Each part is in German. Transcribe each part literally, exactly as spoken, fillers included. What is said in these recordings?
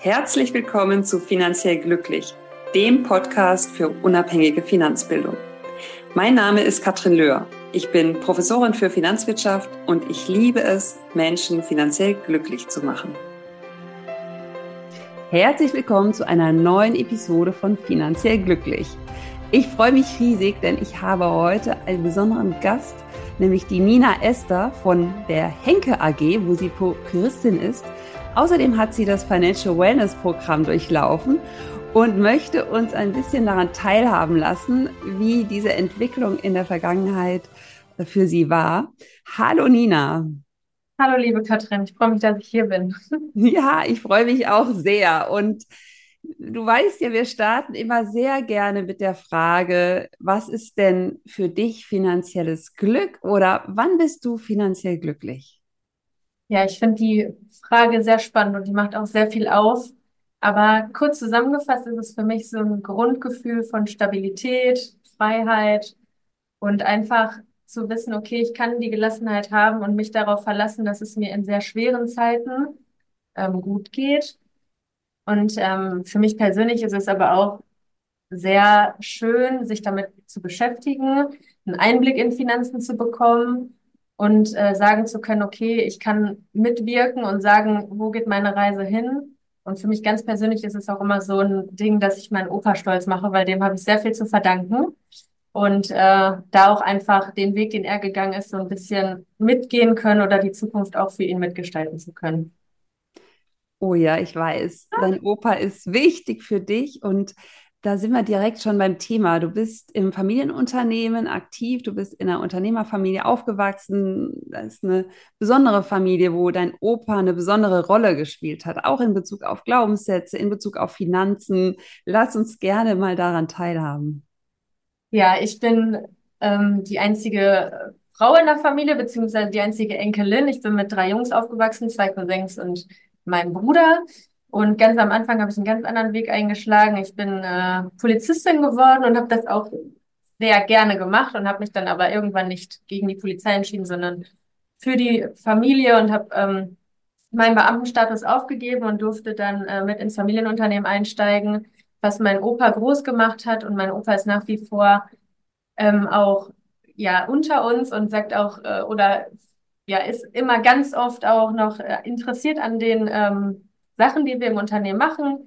Herzlich willkommen zu Finanziell Glücklich, dem Podcast für unabhängige Finanzbildung. Mein Name ist Katrin Löhr. Ich bin Professorin für Finanzwirtschaft und ich liebe es, Menschen finanziell glücklich zu machen. Herzlich willkommen zu einer neuen Episode von Finanziell Glücklich. Ich freue mich riesig, denn ich habe heute einen besonderen Gast, nämlich die Nina Esther von der Henke A G, wo sie Prokuristin ist. Außerdem hat sie das Financial Wellness Programm durchlaufen und möchte uns ein bisschen daran teilhaben lassen, wie diese Entwicklung in der Vergangenheit für sie war. Hallo Nina. Hallo liebe Katrin, ich freue mich, dass ich hier bin. Ja, ich freue mich auch sehr. Und du weißt ja, wir starten immer sehr gerne mit der Frage, was ist denn für dich finanzielles Glück oder wann bist du finanziell glücklich? Ja, ich finde die Frage sehr spannend und die macht auch sehr viel auf. Aber kurz zusammengefasst ist es für mich so ein Grundgefühl von Stabilität, Freiheit und einfach zu wissen, okay, ich kann die Gelassenheit haben und mich darauf verlassen, dass es mir in sehr schweren Zeiten ähm, gut geht. Und ähm, für mich persönlich ist es aber auch sehr schön, sich damit zu beschäftigen, einen Einblick in Finanzen zu bekommen und äh, sagen zu können, okay, ich kann mitwirken und sagen, wo geht meine Reise hin? Und für mich ganz persönlich ist es auch immer so ein Ding, dass ich meinen Opa stolz mache, weil dem habe ich sehr viel zu verdanken. Und äh, da auch einfach den Weg, den er gegangen ist, so ein bisschen mitgehen können oder die Zukunft auch für ihn mitgestalten zu können. Oh ja, ich weiß, dein Opa ist wichtig für dich und da sind wir direkt schon beim Thema. Du bist im Familienunternehmen aktiv, du bist in einer Unternehmerfamilie aufgewachsen. Das ist eine besondere Familie, wo dein Opa eine besondere Rolle gespielt hat, auch in Bezug auf Glaubenssätze, in Bezug auf Finanzen. Lass uns gerne mal daran teilhaben. Ja, ich bin ähm, die einzige Frau in der Familie, beziehungsweise die einzige Enkelin. Ich bin mit drei Jungs aufgewachsen, zwei Cousins und meinem Bruder. Und ganz am Anfang habe ich einen ganz anderen Weg eingeschlagen. Ich bin äh, Polizistin geworden und habe das auch sehr gerne gemacht und habe mich dann aber irgendwann nicht gegen die Polizei entschieden, sondern für die Familie und habe ähm, meinen Beamtenstatus aufgegeben und durfte dann äh, mit ins Familienunternehmen einsteigen, was mein Opa groß gemacht hat. Und mein Opa ist nach wie vor ähm, auch ja unter uns und sagt auch äh, oder ja ist immer ganz oft auch noch äh, interessiert an den ähm, Sachen, die wir im Unternehmen machen.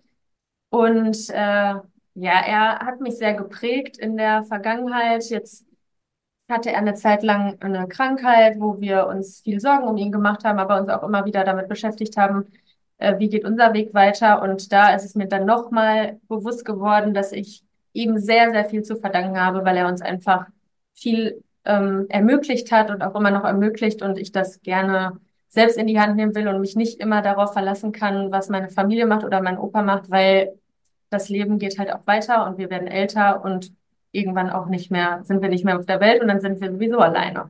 Und äh, ja, er hat mich sehr geprägt in der Vergangenheit. Jetzt hatte er eine Zeit lang eine Krankheit, wo wir uns viel Sorgen um ihn gemacht haben, aber uns auch immer wieder damit beschäftigt haben, äh, wie geht unser Weg weiter. Und da ist es mir dann nochmal bewusst geworden, dass ich ihm sehr, sehr viel zu verdanken habe, weil er uns einfach viel ähm, ermöglicht hat und auch immer noch ermöglicht und ich das gerne selbst in die Hand nehmen will und mich nicht immer darauf verlassen kann, was meine Familie macht oder mein Opa macht, weil das Leben geht halt auch weiter und wir werden älter und irgendwann auch nicht mehr, sind wir nicht mehr auf der Welt und dann sind wir sowieso alleine.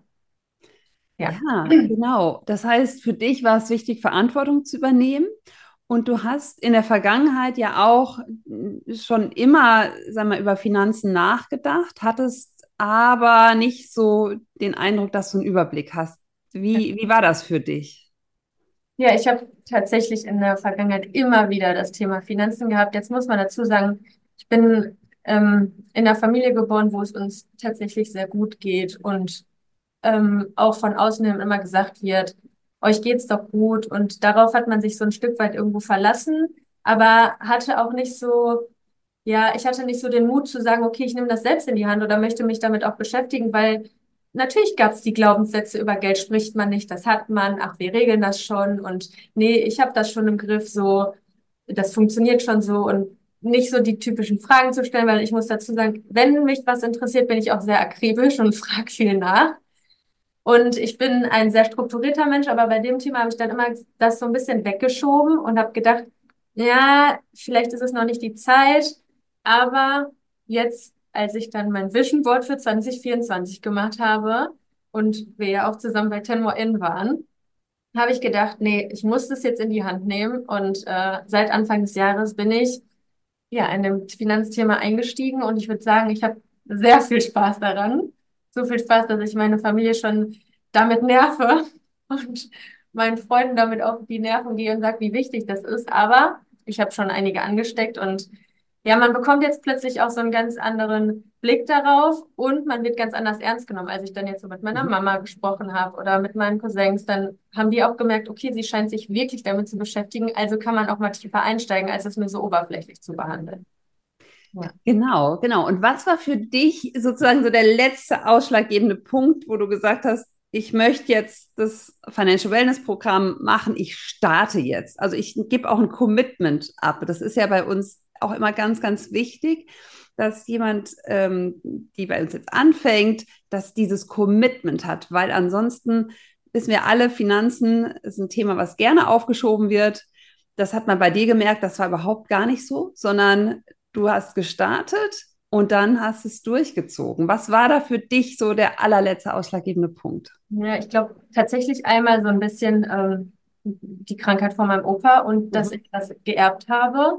Ja. Ja, genau. Das heißt, für dich war es wichtig, Verantwortung zu übernehmen. Und du hast in der Vergangenheit ja auch mm, schon immer, sag mal, über Finanzen nachgedacht, hattest aber nicht so den Eindruck, dass du einen Überblick hast. Wie, wie war das für dich? Ja, ich habe tatsächlich in der Vergangenheit immer wieder das Thema Finanzen gehabt. Jetzt muss man dazu sagen, ich bin ähm, in einer Familie geboren, wo es uns tatsächlich sehr gut geht und ähm, auch von außen hin immer gesagt wird, euch geht's doch gut. Und darauf hat man sich so ein Stück weit irgendwo verlassen, aber hatte auch nicht so, ja, ich hatte nicht so den Mut zu sagen, okay, ich nehme das selbst in die Hand oder möchte mich damit auch beschäftigen, weil natürlich gab es die Glaubenssätze, über Geld spricht man nicht, das hat man, ach, wir regeln das schon und nee, ich habe das schon im Griff, so, das funktioniert schon so und nicht so die typischen Fragen zu stellen, weil ich muss dazu sagen, wenn mich was interessiert, bin ich auch sehr akribisch und frage viel nach. Und ich bin ein sehr strukturierter Mensch, aber bei dem Thema habe ich dann immer das so ein bisschen weggeschoben und habe gedacht, ja, vielleicht ist es noch nicht die Zeit, aber jetzt, als ich dann mein Vision Board für zwanzig vierundzwanzig gemacht habe und wir ja auch zusammen bei Ten More In waren, habe ich gedacht, nee, ich muss das jetzt in die Hand nehmen und äh, seit Anfang des Jahres bin ich ja in dem Finanzthema eingestiegen und ich würde sagen, ich habe sehr viel Spaß daran. So viel Spaß, dass ich meine Familie schon damit nerve und meinen Freunden damit auf die Nerven gehe und sage, wie wichtig das ist. Aber ich habe schon einige angesteckt und ja, man bekommt jetzt plötzlich auch so einen ganz anderen Blick darauf und man wird ganz anders ernst genommen. Als ich dann jetzt so mit meiner Mhm. Mama gesprochen habe oder mit meinen Cousins, dann haben die auch gemerkt, okay, sie scheint sich wirklich damit zu beschäftigen, also kann man auch mal tiefer einsteigen, als es nur so oberflächlich zu behandeln. Ja. Genau, genau. Und was war für dich sozusagen so der letzte ausschlaggebende Punkt, wo du gesagt hast, ich möchte jetzt das Financial Wellness Programm machen, ich starte jetzt. Also ich gebe auch ein Commitment ab. Das ist ja bei uns auch immer ganz, ganz wichtig, dass jemand, ähm, die bei uns jetzt anfängt, dass dieses Commitment hat, weil ansonsten wissen wir alle, Finanzen ist ein Thema, was gerne aufgeschoben wird. Das hat man bei dir gemerkt, das war überhaupt gar nicht so, sondern du hast gestartet und dann hast es durchgezogen. Was war da für dich so der allerletzte ausschlaggebende Punkt? Ja, ich glaube tatsächlich einmal so ein bisschen ähm, die Krankheit von meinem Opa und dass Mhm. ich das geerbt habe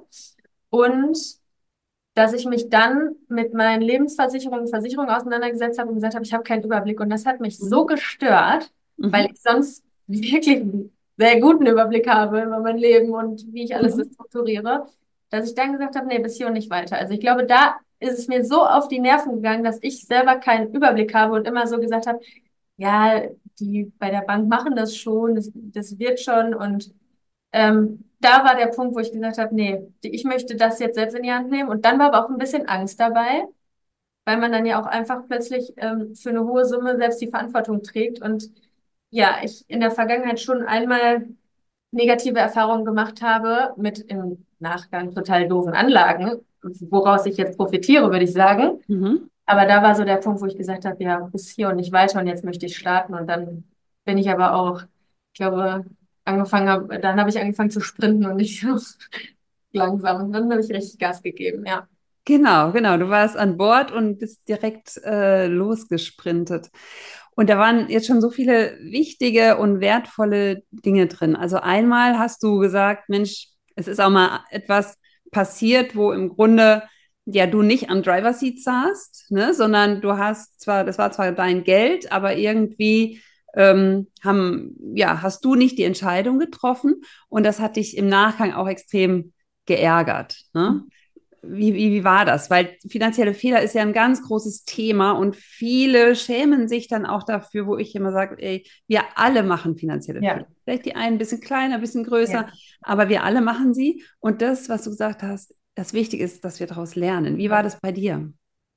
und dass ich mich dann mit meinen Lebensversicherungen, Versicherungen auseinandergesetzt habe und gesagt habe, ich habe keinen Überblick. Und das hat mich so Mhm. gestört, weil Mhm. ich sonst wirklich einen sehr guten Überblick habe über mein Leben und wie ich alles so Mhm. strukturiere, dass ich dann gesagt habe, nee, bis hier und nicht weiter. Also ich glaube, da ist es mir so auf die Nerven gegangen, dass ich selber keinen Überblick habe und immer so gesagt habe, ja, die bei der Bank machen das schon, das, das wird schon. Und ähm, da war der Punkt, wo ich gesagt habe, nee, die- ich möchte das jetzt selbst in die Hand nehmen. Und dann war aber auch ein bisschen Angst dabei, weil man dann ja auch einfach plötzlich ähm, für eine hohe Summe selbst die Verantwortung trägt. Und ja, ich in der Vergangenheit schon einmal negative Erfahrungen gemacht habe mit im Nachgang total doofen Anlagen, woraus ich jetzt profitiere, würde ich sagen. Mhm. Aber da war so der Punkt, wo ich gesagt habe, ja, bis hier und nicht weiter und jetzt möchte ich starten. Und dann bin ich aber auch, ich glaube, angefangen habe, dann habe ich angefangen zu sprinten und nicht so langsam. Und dann habe ich richtig Gas gegeben, ja. Genau, genau. Du warst an Bord und bist direkt äh, losgesprintet. Und da waren jetzt schon so viele wichtige und wertvolle Dinge drin. Also einmal hast du gesagt, Mensch, es ist auch mal etwas passiert, wo im Grunde ja du nicht am Driver Seat saßt, ne, sondern du hast zwar, das war zwar dein Geld, aber irgendwie ähm, haben, ja, hast du nicht die Entscheidung getroffen und das hat dich im Nachgang auch extrem geärgert, ne? Wie, wie, wie war das? Weil finanzielle Fehler ist ja ein ganz großes Thema und viele schämen sich dann auch dafür, wo ich immer sage, ey, wir alle machen finanzielle Fehler. Ja, Vielleicht die einen ein bisschen kleiner, ein bisschen größer, ja. aber wir alle machen sie. Und das, was du gesagt hast, das Wichtige ist, dass wir daraus lernen. Wie war das bei dir?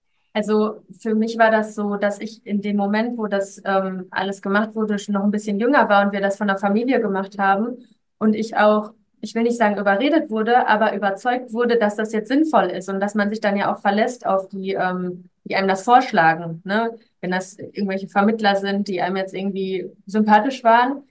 Also für mich war das so, dass ich in dem Moment, wo das ähm, alles gemacht wurde, schon noch ein bisschen jünger war und wir das von der Familie gemacht haben und ich auch, ich will nicht sagen überredet wurde, aber überzeugt wurde, dass das jetzt sinnvoll ist und dass man sich dann ja auch verlässt auf die, ähm, die einem das vorschlagen, ne? Wenn das irgendwelche Vermittler sind, die einem jetzt irgendwie sympathisch waren.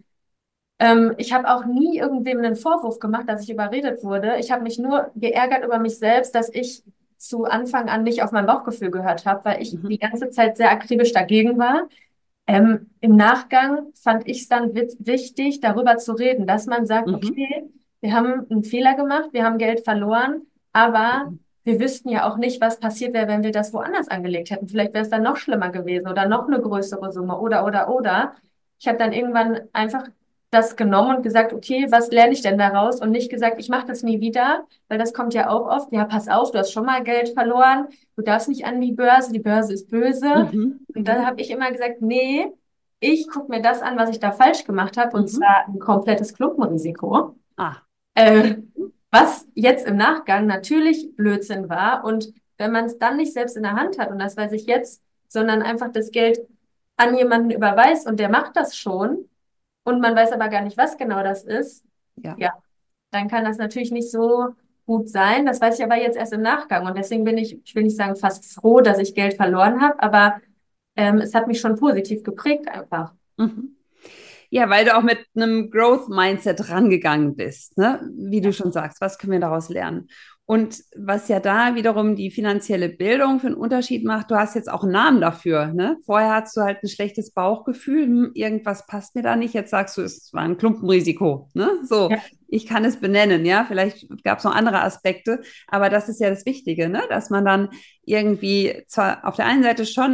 Ähm, ich habe auch nie irgendwem einen Vorwurf gemacht, dass ich überredet wurde. Ich habe mich nur geärgert über mich selbst, dass ich zu Anfang an nicht auf mein Bauchgefühl gehört habe, weil ich die Mhm. ganze Zeit sehr akribisch dagegen war. Ähm, im Nachgang fand ich es dann wit- wichtig, darüber zu reden, dass man sagt, Mhm. okay, wir haben einen Fehler gemacht, wir haben Geld verloren, aber Mhm. wir wüssten ja auch nicht, was passiert wäre, wenn wir das woanders angelegt hätten. Vielleicht wäre es dann noch schlimmer gewesen oder noch eine größere Summe oder, oder, oder. Ich habe dann irgendwann einfach das genommen und gesagt, okay, was lerne ich denn daraus? Und nicht gesagt, ich mache das nie wieder, weil das kommt ja auch oft. Ja, pass auf, du hast schon mal Geld verloren, du darfst nicht an die Börse, die Börse ist böse. Mhm. Und dann Mhm. habe ich immer gesagt, nee, ich gucke mir das an, was ich da falsch gemacht habe, und Mhm. zwar ein komplettes Klumpenrisiko. Ah. Äh, Was jetzt im Nachgang natürlich Blödsinn war. Und wenn man es dann nicht selbst in der Hand hat, und das weiß ich jetzt, sondern einfach das Geld an jemanden überweist und der macht das schon und man weiß aber gar nicht, was genau das ist, Ja. ja, dann kann das natürlich nicht so gut sein. Das weiß ich aber jetzt erst im Nachgang. Und deswegen bin ich, ich will nicht sagen fast froh, dass ich Geld verloren habe, aber ähm, es hat mich schon positiv geprägt einfach. Mhm. Ja, weil du auch mit einem Growth-Mindset rangegangen bist, ne? Wie du schon sagst, was können wir daraus lernen? Und was ja da wiederum die finanzielle Bildung für einen Unterschied macht, du hast jetzt auch einen Namen dafür, ne? Vorher hattest du halt ein schlechtes Bauchgefühl, hm, irgendwas passt mir da nicht, jetzt sagst du, es war ein Klumpenrisiko, ne? So, Ja, ich kann es benennen, ja? Vielleicht gab es noch andere Aspekte, aber das ist ja das Wichtige, ne? Dass man dann irgendwie zwar auf der einen Seite schon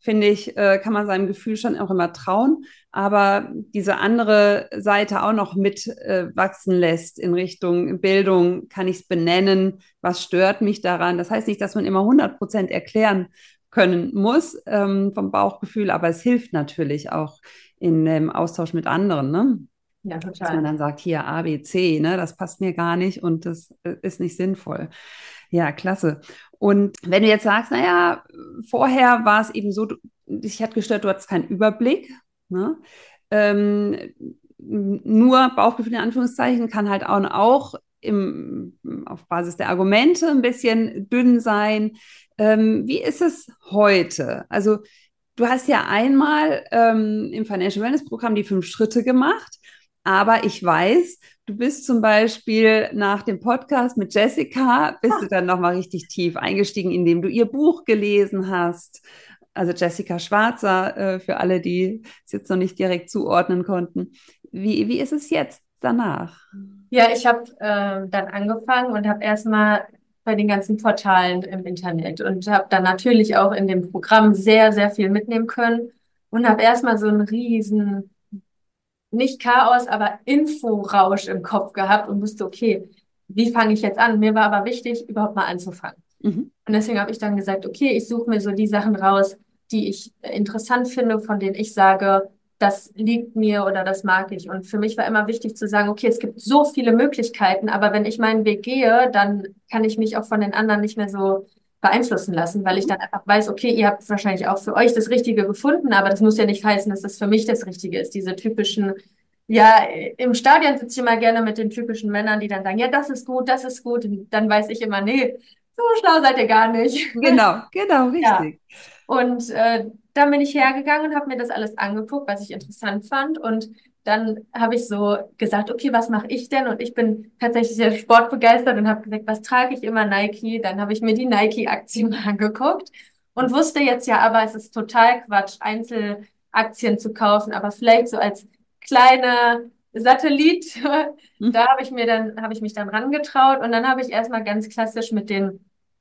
finde ich, äh, kann man seinem Gefühl schon auch immer trauen, aber diese andere Seite auch noch mit äh, wachsen lässt in Richtung Bildung, kann ich es benennen, was stört mich daran. Das heißt nicht, dass man immer hundert Prozent erklären können muss ähm, vom Bauchgefühl, aber es hilft natürlich auch in dem Austausch mit anderen, ne? Ja, Dass man total. dann sagt, hier A, B, C, ne, das passt mir gar nicht und das äh, ist nicht sinnvoll. Ja, klasse. Und wenn du jetzt sagst, naja, vorher war es eben so, du, dich hat gestört, du hattest keinen Überblick, ne? Ähm, nur Bauchgefühl in Anführungszeichen kann halt auch, auch im, auf Basis der Argumente ein bisschen dünn sein. Ähm, wie ist es heute? Also du hast ja einmal ähm, im Financial Wellness Programm die fünf Schritte gemacht, aber ich weiß, du bist zum Beispiel nach dem Podcast mit Jessica, bist du dann nochmal richtig tief eingestiegen, indem du ihr Buch gelesen hast. Also Jessica Schwarzer, äh, für alle, die es jetzt noch nicht direkt zuordnen konnten. Wie, wie ist es jetzt danach? Ja, ich habe äh, dann angefangen und habe erstmal bei den ganzen Portalen im Internet und habe dann natürlich auch in dem Programm sehr, sehr viel mitnehmen können und habe erstmal so einen riesen, nicht Chaos, aber Inforausch im Kopf gehabt und wusste, okay, wie fange ich jetzt an? Mir war aber wichtig, überhaupt mal anzufangen. Mhm. Und deswegen habe ich dann gesagt, okay, ich suche mir so die Sachen raus, die ich interessant finde, von denen ich sage, das liegt mir oder das mag ich. Und für mich war immer wichtig zu sagen, okay, es gibt so viele Möglichkeiten, aber wenn ich meinen Weg gehe, dann kann ich mich auch von den anderen nicht mehr so beeinflussen lassen, weil ich dann einfach weiß, okay, ihr habt wahrscheinlich auch für euch das Richtige gefunden, aber das muss ja nicht heißen, dass das für mich das Richtige ist. Diese typischen, ja, im Stadion sitze ich immer gerne mit den typischen Männern, die dann sagen, ja, das ist gut, das ist gut. Und dann weiß ich immer, nee, so schlau seid ihr gar nicht. Genau, genau, Ja. richtig. Und äh, dann bin ich hergegangen und habe mir das alles angeguckt, was ich interessant fand. Und dann habe ich so gesagt, okay, was mache ich denn? Und ich bin tatsächlich sehr sportbegeistert und habe gesagt, was trage ich immer? Nike. Dann habe ich mir die Nike-Aktien angeguckt und wusste jetzt ja, aber es ist total Quatsch, Einzelaktien zu kaufen, aber vielleicht so als kleiner Satellit, da Mhm. habe ich mir dann, habe ich mich dann rangetraut und dann habe ich erstmal ganz klassisch mit den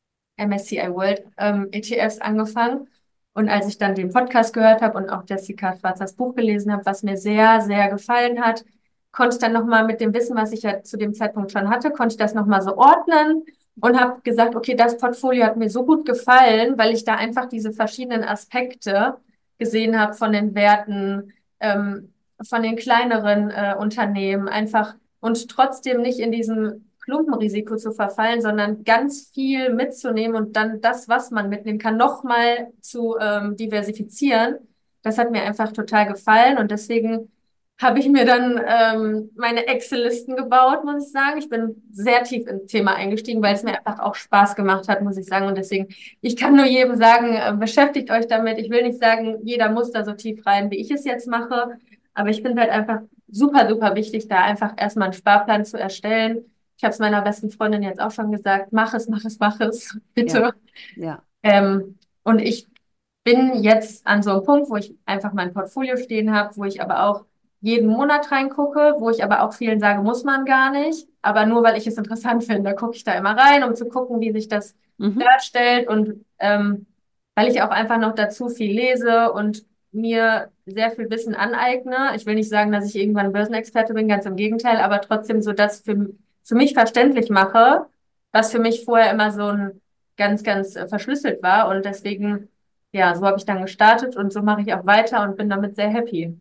M S C I World ähm, E T Fs angefangen. Und als ich dann den Podcast gehört habe und auch Jessica Schwarzers Buch gelesen habe, was mir sehr, sehr gefallen hat, konnte ich dann nochmal mit dem Wissen, was ich ja zu dem Zeitpunkt schon hatte, konnte ich das nochmal so ordnen und habe gesagt, okay, das Portfolio hat mir so gut gefallen, weil ich da einfach diese verschiedenen Aspekte gesehen habe von den Werten, ähm, von den kleineren äh, Unternehmen, einfach und trotzdem nicht in diesem Klumpenrisiko zu verfallen, sondern ganz viel mitzunehmen und dann das, was man mitnehmen kann, nochmal zu ähm, diversifizieren. Das hat mir einfach total gefallen und deswegen habe ich mir dann ähm, meine Excel-Listen gebaut, muss ich sagen. Ich bin sehr tief ins Thema eingestiegen, weil es mir einfach auch Spaß gemacht hat, muss ich sagen. Und deswegen, ich kann nur jedem sagen, äh, beschäftigt euch damit. Ich will nicht sagen, jeder muss da so tief rein, wie ich es jetzt mache. Aber ich finde halt einfach super, super wichtig, da einfach erstmal einen Sparplan zu erstellen. Ich habe es meiner besten Freundin jetzt auch schon gesagt, mach es, mach es, mach es, Ja, bitte. ja. Ähm, und ich bin jetzt an so einem Punkt, wo ich einfach mein Portfolio stehen habe, wo ich aber auch jeden Monat reingucke, wo ich aber auch vielen sage, muss man gar nicht. Aber nur weil ich es interessant finde, gucke ich da immer rein, um zu gucken, wie sich das Mhm. darstellt. Und ähm, weil ich auch einfach noch dazu viel lese und mir sehr viel Wissen aneigne. Ich will nicht sagen, dass ich irgendwann Börsenexperte bin, ganz im Gegenteil, aber trotzdem so das für, für mich verständlich mache, was für mich vorher immer so ein ganz, ganz äh, verschlüsselt war. Und deswegen, ja, so habe ich dann gestartet und so mache ich auch weiter und bin damit sehr happy.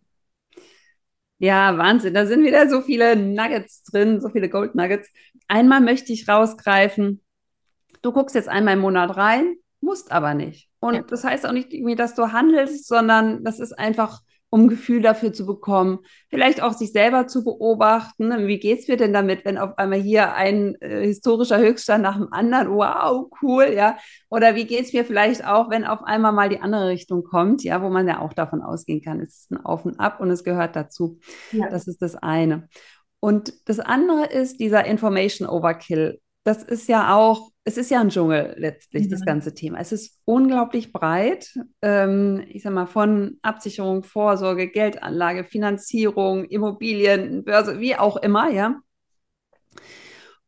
Ja, Wahnsinn. Da sind wieder so viele Nuggets drin, so viele Gold Nuggets. Einmal möchte ich rausgreifen. Du guckst jetzt einmal im Monat rein, musst aber nicht. Ja, Und das heißt auch nicht irgendwie, dass du handelst, sondern das ist einfach, um ein Gefühl dafür zu bekommen, vielleicht auch sich selber zu beobachten. Ne? Wie geht's mir denn damit, wenn auf einmal hier ein äh, historischer Höchststand nach dem anderen, wow, cool, ja? Oder wie geht's mir vielleicht auch, wenn auf einmal mal die andere Richtung kommt, ja, wo man ja auch davon ausgehen kann, es ist ein Auf und Ab und es gehört dazu. ja. Das ist das eine. Und das andere ist dieser Information Overkill. Das ist ja auch, es ist ja ein Dschungel letztlich, das Mhm. ganze Thema. Es ist unglaublich breit. Ähm, ich sag mal, von Absicherung, Vorsorge, Geldanlage, Finanzierung, Immobilien, Börse, wie auch immer, ja.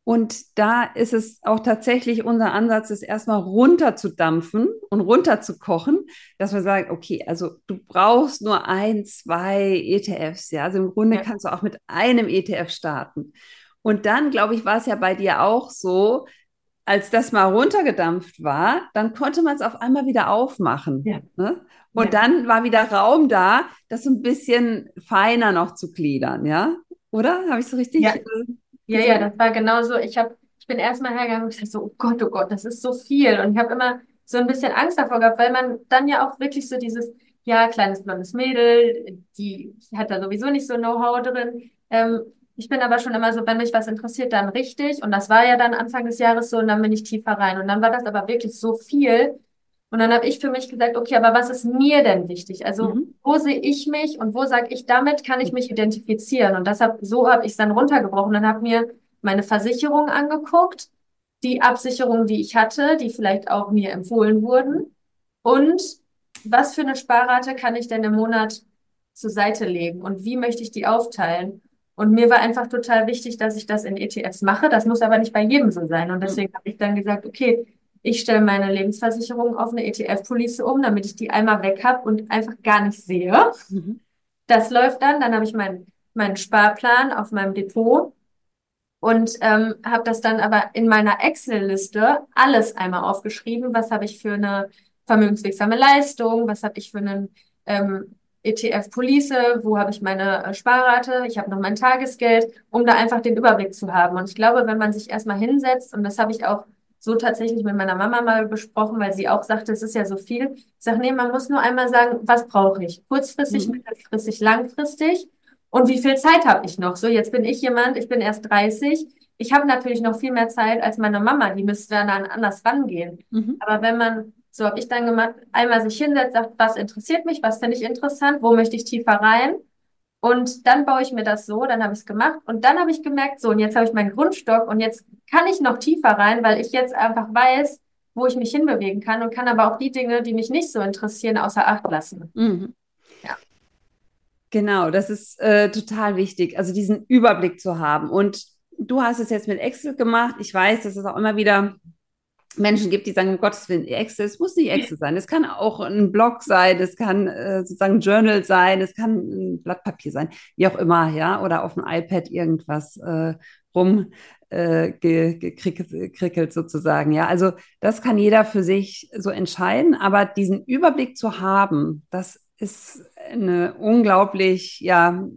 Und da ist es auch tatsächlich unser Ansatz, es erstmal runterzudampfen und runterzukochen, dass wir sagen, okay, also du brauchst nur ein, zwei E T Fs, ja. Also im Grunde Ja, kannst du auch mit einem E T F starten. Und dann, glaube ich, war es ja bei dir auch so, als das mal runtergedampft war, dann konnte man es auf einmal wieder aufmachen. ja, Ne? Und ja. dann war wieder Raum da, das so ein bisschen feiner noch zu gliedern, ja? Oder? Habe ich so richtig Ja, äh, ja, ja, gesehen? das war genauso. Ich habe, ich bin erstmal hergegangen und ich dachte so, oh Gott, oh Gott, das ist so viel. Und ich habe immer so ein bisschen Angst davor gehabt, weil man dann ja auch wirklich so dieses, ja, kleines blondes Mädel, die hat da sowieso nicht so Know-how drin. Ähm, ich bin aber schon immer so, wenn mich was interessiert, dann richtig. Und das war ja dann Anfang des Jahres so und dann bin ich tiefer rein. Und dann war das aber wirklich so viel. Und dann habe ich für mich gesagt, okay, aber was ist mir denn wichtig? Also Mhm. wo sehe ich mich und wo sage ich, damit kann ich mich identifizieren? Und deshalb, so habe ich es dann runtergebrochen und habe mir meine Versicherung angeguckt, die Absicherung, die ich hatte, die vielleicht auch mir empfohlen wurden und was für eine Sparrate kann ich denn im Monat zur Seite legen und wie möchte ich die aufteilen? Und mir war einfach total wichtig, dass ich das in E T Fs mache. Das muss aber nicht bei jedem so sein. Und deswegen habe ich dann gesagt, okay, ich stelle meine Lebensversicherung auf eine E T F-Police um, damit ich die einmal weg habe und einfach gar nicht sehe. Mhm. Das läuft dann, dann habe ich meinen meinen Sparplan auf meinem Depot und ähm, habe das dann aber in meiner Excel-Liste alles einmal aufgeschrieben. Was habe ich für eine vermögenswirksame Leistung? Was habe ich für einen ähm, E T F-Police? Wo habe ich meine äh, Sparrate? Ich habe noch mein Tagesgeld, um da einfach den Überblick zu haben. Und ich glaube, wenn man sich erstmal hinsetzt, und das habe ich auch so tatsächlich mit meiner Mama mal besprochen, weil sie auch sagte, es ist ja so viel. Ich sage, nee, man muss nur einmal sagen, was brauche ich? Kurzfristig, Mhm. mittelfristig, langfristig. Und wie viel Zeit habe ich noch? So, jetzt bin ich jemand, ich bin erst dreißig. Ich habe natürlich noch viel mehr Zeit als meine Mama, die müsste dann anders rangehen. Mhm. Aber wenn man, so habe ich dann gemacht, einmal sich hinsetzt, sagt, was interessiert mich, was finde ich interessant, wo möchte ich tiefer rein? Und dann baue ich mir das so, dann habe ich es gemacht und dann habe ich gemerkt, so, und jetzt habe ich meinen Grundstock und jetzt kann ich noch tiefer rein, weil ich jetzt einfach weiß, wo ich mich hinbewegen kann und kann aber auch die Dinge, die mich nicht so interessieren, außer Acht lassen. Mhm. Ja. Genau, das ist äh, total wichtig, also diesen Überblick zu haben. Und du hast es jetzt mit Excel gemacht. Ich weiß, dass es auch immer wieder Menschen gibt, die sagen, um Gottes Willen, Excel, es muss nicht Excel sein. Es kann auch ein Blog sein, es kann äh, sozusagen ein Journal sein, es kann ein Blatt Papier sein, wie auch immer, ja, oder auf dem iPad irgendwas äh, rum äh, ge, gekrickelt sozusagen, ja. Also das kann jeder für sich so entscheiden, aber diesen Überblick zu haben, das ist eine unglaublich, ja,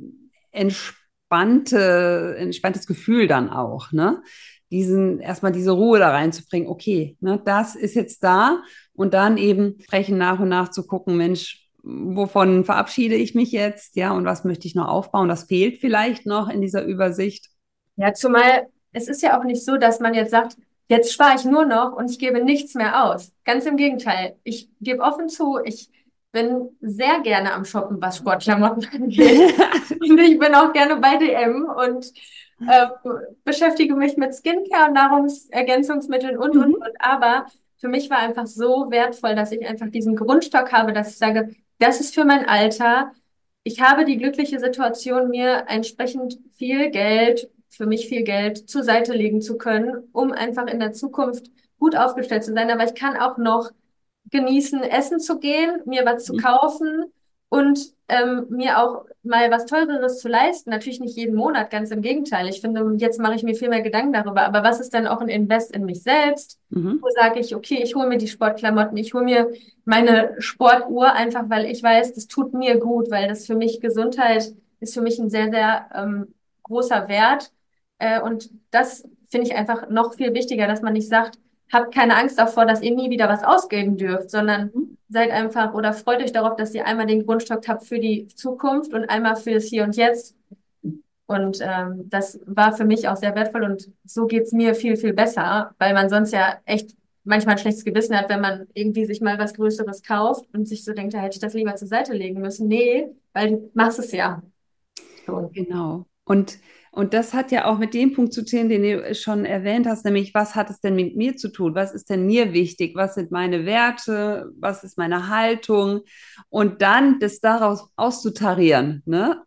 entspannte, entspanntes Gefühl dann auch, ne? Diesen, erstmal diese Ruhe da reinzubringen, okay, ne, das ist jetzt da und dann eben sprechen nach und nach zu gucken, Mensch, wovon verabschiede ich mich jetzt, ja, und was möchte ich noch aufbauen? Das fehlt vielleicht noch in dieser Übersicht. Ja, zumal es ist ja auch nicht so, dass man jetzt sagt, jetzt spare ich nur noch und ich gebe nichts mehr aus. Ganz im Gegenteil. Ich gebe offen zu, ich bin sehr gerne am Shoppen, was Sportklamotten angeht. Und ich bin auch gerne bei D M und äh, beschäftige mich mit Skincare und Nahrungsergänzungsmitteln und, und, Mhm. und. Aber für mich war einfach so wertvoll, dass ich einfach diesen Grundstock habe, dass ich sage, das ist für mein Alter. Ich habe die glückliche Situation, mir entsprechend viel Geld, für mich viel Geld zur Seite legen zu können, um einfach in der Zukunft gut aufgestellt zu sein. Aber ich kann auch noch genießen, essen zu gehen, mir was zu Mhm. kaufen und ähm, mir auch mal was Teureres zu leisten. Natürlich nicht jeden Monat, ganz im Gegenteil. Ich finde, jetzt mache ich mir viel mehr Gedanken darüber. Aber was ist denn auch ein Invest in mich selbst? Mhm. Wo sage ich, okay, ich hole mir die Sportklamotten, ich hole mir meine Sportuhr einfach, weil ich weiß, das tut mir gut, weil das für mich Gesundheit ist für mich ein sehr, sehr ähm, großer Wert. Äh, und das finde ich einfach noch viel wichtiger, dass man nicht sagt, habt keine Angst davor, dass ihr nie wieder was ausgeben dürft, sondern seid einfach oder freut euch darauf, dass ihr einmal den Grundstock habt für die Zukunft und einmal für das Hier und Jetzt. Und ähm, das war für mich auch sehr wertvoll und so geht's mir viel, viel besser, weil man sonst ja echt manchmal ein schlechtes Gewissen hat, wenn man irgendwie sich mal was Größeres kauft und sich so denkt, da hätte ich das lieber zur Seite legen müssen. Nee, weil du machst es ja schon. Genau. Und, und das hat ja auch mit dem Punkt zu tun, den du schon erwähnt hast, nämlich was hat es denn mit mir zu tun? Was ist denn mir wichtig? Was sind meine Werte? Was ist meine Haltung? Und dann das daraus auszutarieren, ne? Ja, Und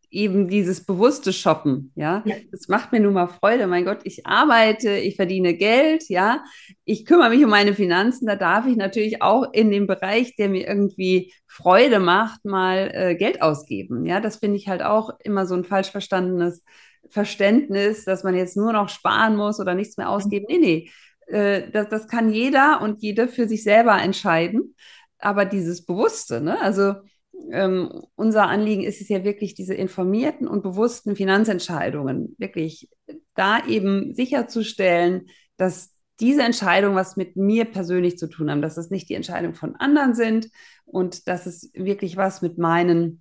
eben dieses bewusste Shoppen, ja. Ja. Das macht mir nun mal Freude. Mein Gott, ich arbeite, ich verdiene Geld, ja. Ich kümmere mich um meine Finanzen. Da darf ich natürlich auch in dem Bereich, der mir irgendwie Freude macht, mal äh, Geld ausgeben. Ja, das finde ich halt auch immer so ein falsch verstandenes Verständnis, dass man jetzt nur noch sparen muss oder nichts mehr ausgeben. Nee, nee. Äh, das, das kann jeder und jede für sich selber entscheiden. Aber dieses Bewusste, ne? Also ähm, unser Anliegen ist es ja wirklich, diese informierten und bewussten Finanzentscheidungen wirklich da eben sicherzustellen, dass diese Entscheidungen was mit mir persönlich zu tun haben, dass es nicht die Entscheidung von anderen sind und dass es wirklich was mit meinen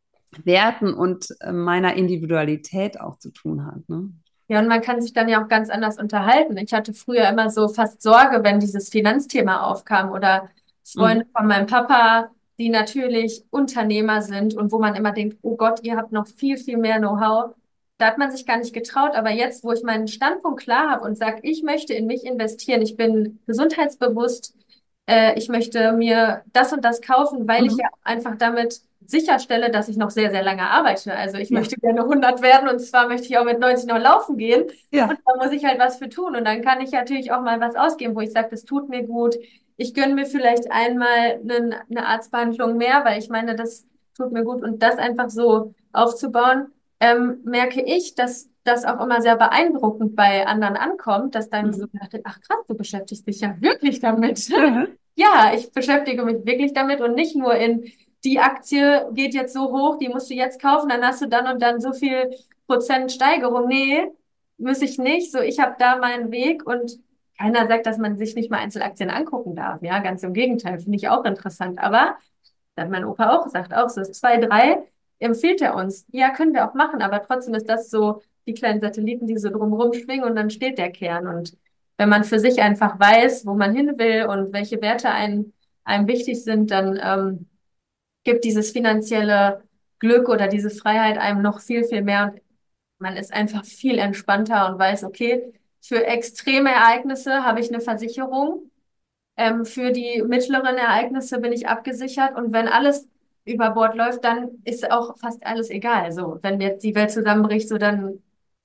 Werten und äh, meiner Individualität auch zu tun hat. Ne? Ja, und man kann sich dann ja auch ganz anders unterhalten. Ich hatte früher immer so fast Sorge, wenn dieses Finanzthema aufkam oder Freunde Mhm. von meinem Papa, die natürlich Unternehmer sind und wo man immer denkt, oh Gott, ihr habt noch viel, viel mehr Know-how. Da hat man sich gar nicht getraut. Aber jetzt, wo ich meinen Standpunkt klar habe und sage, ich möchte in mich investieren, ich bin gesundheitsbewusst, äh, ich möchte mir das und das kaufen, weil ich ja Mhm. einfach damit sicherstelle, dass ich noch sehr, sehr lange arbeite. Also ich Ja, möchte gerne hundert werden und zwar möchte ich auch mit neunzig noch laufen gehen. Und ja, da muss ich halt was für tun. Und dann kann ich natürlich auch mal was ausgeben, wo ich sage, das tut mir gut. Ich gönne mir vielleicht einmal einen, eine Arztbehandlung mehr, weil ich meine, das tut mir gut. Und das einfach so aufzubauen, ähm, merke ich, dass das auch immer sehr beeindruckend bei anderen ankommt, dass dann so mhm. dachte, ach krass, du beschäftigst dich ja wirklich damit. Mhm. Ja, ich beschäftige mich wirklich damit und nicht nur in, die Aktie geht jetzt so hoch, die musst du jetzt kaufen, dann hast du dann und dann so viel Prozent Steigerung. Nee, muss ich nicht. So, ich habe da meinen Weg und keiner sagt, dass man sich nicht mal Einzelaktien angucken darf. Ja, ganz im Gegenteil, finde ich auch interessant. Aber, das hat mein Opa auch gesagt, auch so zwei, drei empfiehlt er uns. Ja, können wir auch machen, aber trotzdem ist das so die kleinen Satelliten, die so drumherum schwingen und dann steht der Kern. Und wenn man für sich einfach weiß, wo man hin will und welche Werte einem, einem wichtig sind, dann ähm, gibt dieses finanzielle Glück oder diese Freiheit einem noch viel, viel mehr. Und man ist einfach viel entspannter und weiß, okay, für extreme Ereignisse habe ich eine Versicherung. Ähm, für die mittleren Ereignisse bin ich abgesichert. Und wenn alles über Bord läuft, dann ist auch fast alles egal. So, wenn jetzt die Welt zusammenbricht, so dann,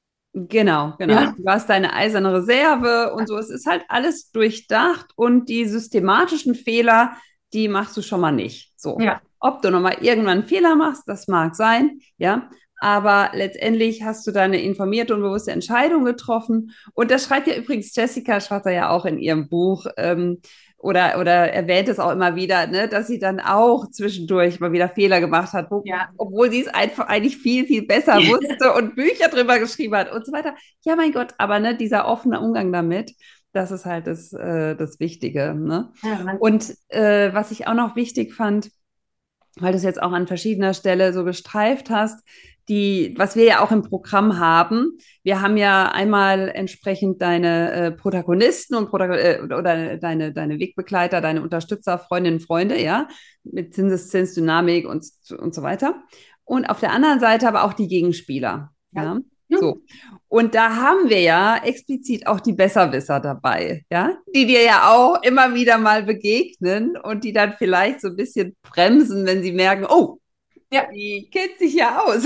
Genau, genau. ja, Du hast deine eiserne Reserve und so. Es ist halt alles durchdacht und die systematischen Fehler, die machst du schon mal nicht. So. ja, Ob du nochmal irgendwann einen Fehler machst, das mag sein, ja. Aber letztendlich hast du deine informierte und bewusste Entscheidung getroffen. Und das schreibt ja übrigens Jessica Schwarzer ja auch in ihrem Buch. Ähm, oder, oder erwähnt es auch immer wieder, ne, dass sie dann auch zwischendurch mal wieder Fehler gemacht hat, wo, ja. obwohl sie es einfach eigentlich viel, viel besser wusste und Bücher drüber geschrieben hat und so weiter. Ja, mein Gott, aber ne, dieser offene Umgang damit, das ist halt das, äh, das Wichtige. Ne? Ja, man, Und äh, was ich auch noch wichtig fand, weil du es jetzt auch an verschiedener Stelle so gestreift hast, die, was wir ja auch im Programm haben. Wir haben ja einmal entsprechend deine äh, Protagonisten und Protagon äh, oder deine, deine Wegbegleiter, deine Unterstützer, Freundinnen, Freunde, ja, mit Zinseszins, Dynamik und, und so weiter. Und auf der anderen Seite aber auch die Gegenspieler, ja. ja. So. Und da haben wir ja explizit auch die Besserwisser dabei, ja, die dir ja auch immer wieder mal begegnen und die dann vielleicht so ein bisschen bremsen, wenn sie merken, oh, Ja, die kennt sich ja aus.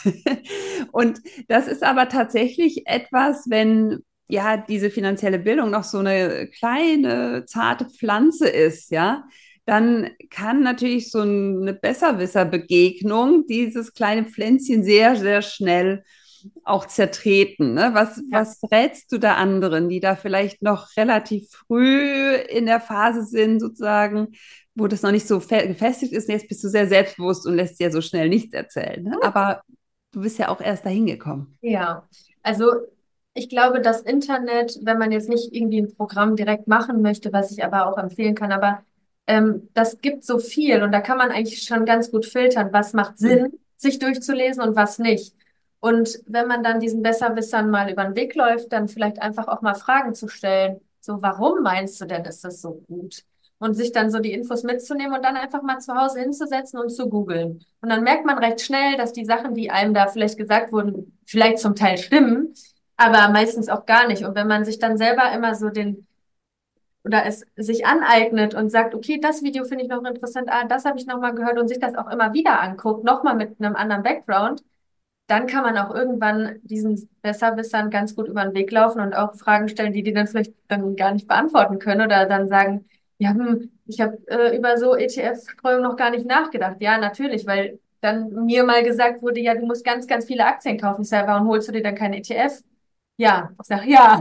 Und das ist aber tatsächlich etwas, wenn ja diese finanzielle Bildung noch so eine kleine, zarte Pflanze ist, ja, dann kann natürlich so eine Besserwisser-Begegnung dieses kleine Pflänzchen sehr, sehr schnell auch zertreten. Ne? Was, ja. was rätst du da anderen, die da vielleicht noch relativ früh in der Phase sind, sozusagen, wo das noch nicht so gefestigt ist? Jetzt bist du sehr selbstbewusst und lässt dir so schnell nichts erzählen. Ne? Aber du bist ja auch erst dahin gekommen. Ja, also ich glaube, das Internet, wenn man jetzt nicht irgendwie ein Programm direkt machen möchte, was ich aber auch empfehlen kann, aber ähm, das gibt so viel und da kann man eigentlich schon ganz gut filtern, was macht Mhm. Sinn, sich durchzulesen und was nicht. Und wenn man dann diesen Besserwissern mal über den Weg läuft, dann vielleicht einfach auch mal Fragen zu stellen. So, warum meinst du denn, ist das so gut? Und sich dann so die Infos mitzunehmen und dann einfach mal zu Hause hinzusetzen und zu googeln. Und dann merkt man recht schnell, dass die Sachen, die einem da vielleicht gesagt wurden, vielleicht zum Teil stimmen, aber meistens auch gar nicht. Und wenn man sich dann selber immer so den oder es sich aneignet und sagt, okay, das Video finde ich noch interessant, ah, das habe ich noch mal gehört und sich das auch immer wieder anguckt, noch mal mit einem anderen Background, dann kann man auch irgendwann diesen Besserwissern ganz gut über den Weg laufen und auch Fragen stellen, die die dann vielleicht dann gar nicht beantworten können oder dann sagen, ja, hm, ich habe äh, über so E T F-Streuung noch gar nicht nachgedacht. Ja, natürlich, weil dann mir mal gesagt wurde, ja, du musst ganz, ganz viele Aktien kaufen. Ich sage, warum holst du dir dann kein E T F? Ja, ich sage, ja.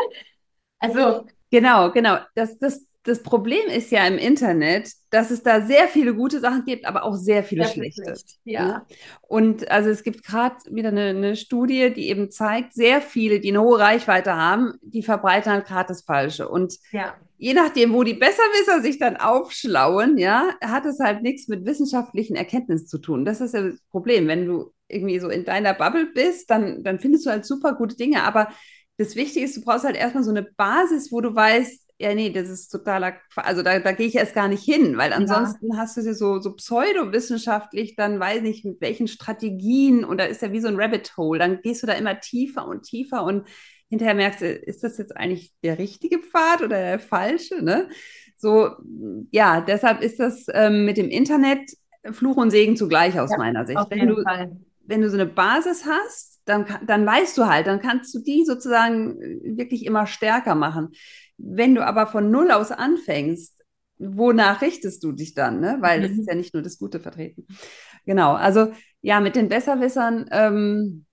Also, Genau, genau. Das, das, das Problem ist ja im Internet, dass es da sehr viele gute Sachen gibt, aber auch sehr viele sehr viel schlechte. schlecht. Ne? Ja, Und also es gibt gerade wieder eine, eine Studie, die eben zeigt, sehr viele, die eine hohe Reichweite haben, die verbreiten halt gerade das Falsche. Und ja, je nachdem, wo die Besserwisser sich dann aufschlauen, ja, hat es halt nichts mit wissenschaftlichen Erkenntnissen zu tun. Das ist ja das Problem. Wenn du irgendwie so in deiner Bubble bist, dann, dann findest du halt super gute Dinge. Aber das Wichtige ist, du brauchst halt erstmal so eine Basis, wo du weißt, ja, nee, das ist totaler, also da, da gehe ich erst gar nicht hin, weil ja, ansonsten hast du sie so, so pseudowissenschaftlich, dann weiß ich, mit welchen Strategien und da ist ja wie so ein Rabbit Hole, dann gehst du da immer tiefer und tiefer und hinterher merkst du, ist das jetzt eigentlich der richtige Pfad oder der falsche, ne? So, ja, deshalb ist das ähm, mit dem Internet Fluch und Segen zugleich aus ja, meiner Sicht. auf Wenn jeden du, Fall. wenn du so eine Basis hast, dann, dann weißt du halt, dann kannst du die sozusagen wirklich immer stärker machen. Wenn du aber von Null aus anfängst, wonach richtest du dich dann, ne? Weil es ist ja Mhm. nicht nur das Gute vertreten. Genau, also ja, mit den Besserwissern, ähm,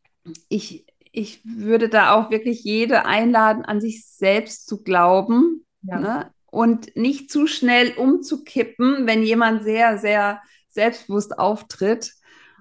ich, ich würde da auch wirklich jede einladen, an sich selbst zu glauben, Ja. ne? Und nicht zu schnell umzukippen, wenn jemand sehr, sehr selbstbewusst auftritt.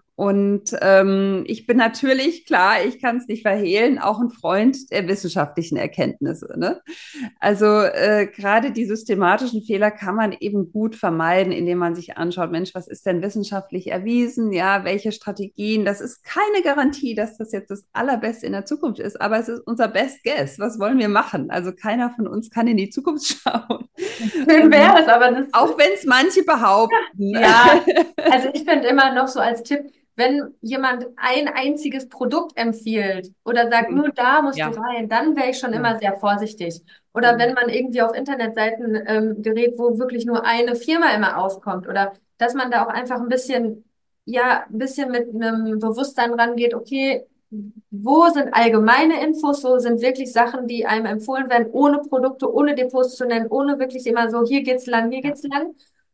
Und ähm, ich bin natürlich, klar, ich kann es nicht verhehlen, auch ein Freund der wissenschaftlichen Erkenntnisse. Ne? Also äh, gerade die systematischen Fehler kann man eben gut vermeiden, indem man sich anschaut, Mensch, was ist denn wissenschaftlich erwiesen? Ja, welche Strategien? Das ist keine Garantie, dass das jetzt das Allerbeste in der Zukunft ist, aber es ist unser Best Guess. Was wollen wir machen? Also keiner von uns kann in die Zukunft schauen. Schön Ähm, wäre es, aber das, auch wenn es manche behaupten. ja, also ich finde immer noch so als Tipp, wenn jemand ein einziges Produkt empfiehlt oder sagt, nur da musst du Ja, rein, dann wäre ich schon ja. immer sehr vorsichtig. Oder Ja. wenn man irgendwie auf Internetseiten ähm, gerät, wo wirklich nur eine Firma immer aufkommt oder dass man da auch einfach ein bisschen, ja, ein bisschen mit einem Bewusstsein rangeht, okay, wo sind allgemeine Infos, wo sind wirklich Sachen, die einem empfohlen werden, ohne Produkte, ohne Depots zu nennen, ohne wirklich immer so, hier geht's lang, hier Ja. geht's lang.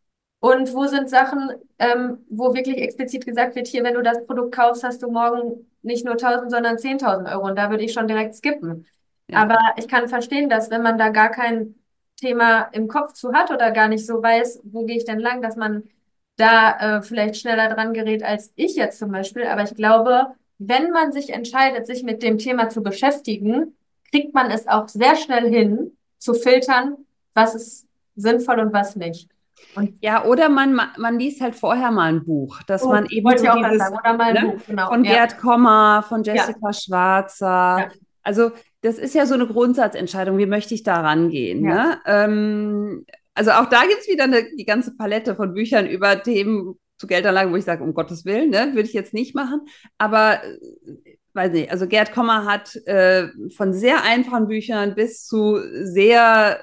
Und wo sind Sachen, ähm, wo wirklich explizit gesagt wird, hier, wenn du das Produkt kaufst, hast du morgen nicht nur tausend, sondern zehntausend Euro. Und da würde ich schon direkt skippen. Ja. Aber ich kann verstehen, dass wenn man da gar kein Thema im Kopf zu hat oder gar nicht so weiß, wo gehe ich denn lang, dass man da äh, vielleicht schneller dran gerät als ich jetzt zum Beispiel. Aber ich glaube, wenn man sich entscheidet, sich mit dem Thema zu beschäftigen, kriegt man es auch sehr schnell hin, zu filtern, was ist sinnvoll und was nicht. Und Ja, oder man, man liest halt vorher mal ein Buch, dass oh, man eben wollte so ich auch gerade dieses, sagen. Oder mal ein ne, Buch, genau. von Ja, Gerd Kommer, von ja, Jessica Schwarzer, ja, also das ist ja so eine Grundsatzentscheidung, wie möchte ich da rangehen, ja. ne? Ähm, also auch da gibt es wieder eine, die ganze Palette von Büchern über Themen zu Geldanlagen, wo ich sage, um Gottes Willen, ne, würde ich jetzt nicht machen, aber äh, weiß nicht, also Gerd Kommer hat äh, von sehr einfachen Büchern bis zu sehr